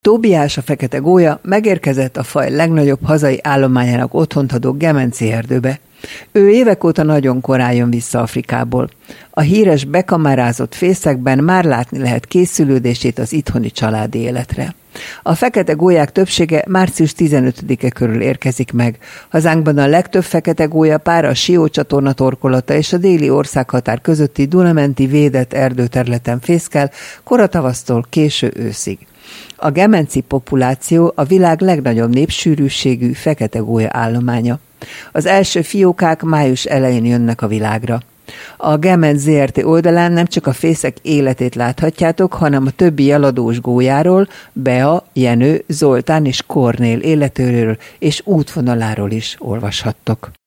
Tóbiás, a fekete gólya megérkezett a faj legnagyobb hazai állományának otthont adó Gemenci erdőbe. Ő évek óta nagyon korán jön vissza Afrikából. A híres bekamerázott fészekben már látni lehet készülődését az itthoni családi életre. A fekete gólyák többsége március 15-e körül érkezik meg. Hazánkban a legtöbb fekete gólya pár a Sió csatorna torkolata és a déli országhatár közötti Dunamenti védett erdőterületen fészkel koratavasztól késő őszig. A gemenci populáció a világ legnagyobb népsűrűségű fekete gólya állománya. Az első fiókák május elején jönnek a világra. A Gemenc ZRT oldalán nem csak a fészek életét láthatjátok, hanem a többi jaladós gólyáról, Bea, Jenő, Zoltán és Kornél életéről és útvonaláról is olvashattok.